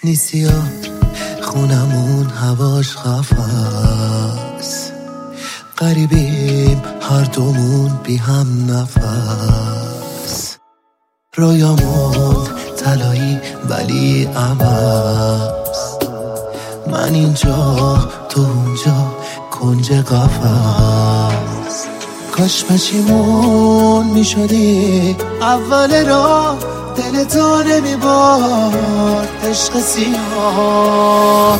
نیستی ها خونمون هواش قفص، غریبیم هر دومون بی هم نفس، رویامون طلایی ولی عوض، من اینجا تو اونجا کنج قفص. کاش پشیمون میشدی اول راه، دل تو نمیبارد عشق سیاه.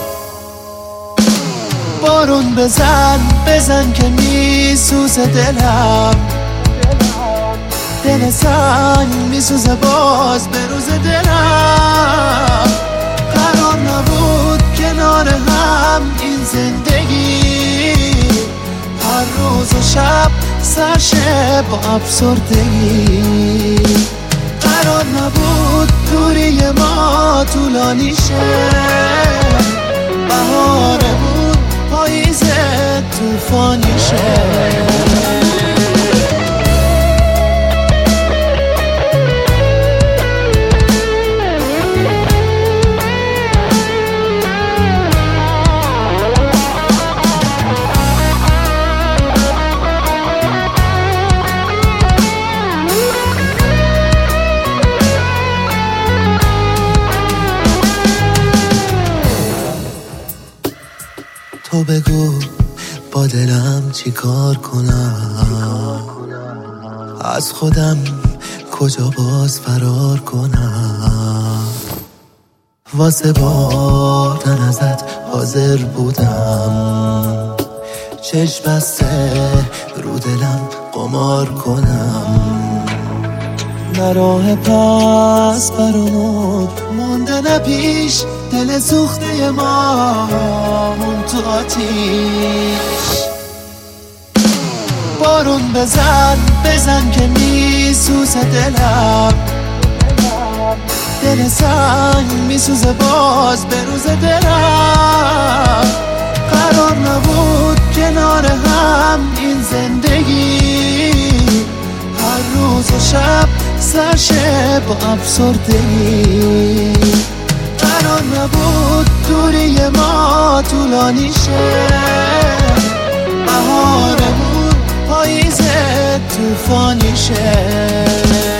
بارون بزن که میسوزه دلم، دل سنگ میسوزه باز به روز دلم. قرار نبود کنار هم این زندگی، هر روز و شب سرشه با افسردگی. قرار نبود دوری ما طولانی شه، بهاره بود پاییزه طوفانی شه. تو بگو با دلم چی کار کنم، از خودم کجا باز فرار کنم. واسه بردن ازت حاضر بودم، چشم بسته رو دلم قمار کنم. نه راه پس برامون مونده نه پیش، دل سوخته ما مون تو آتیش. بارون بزن که میسوزه دلم، دل سنگ میسوزه باز به روز دلم. قرار نبود کنار هم این زندگی، هر روز و شب سرشه با افسردگی. قرار نبود دوری ما طولانی شه، بهاره بود پاییزه طوفانی شه.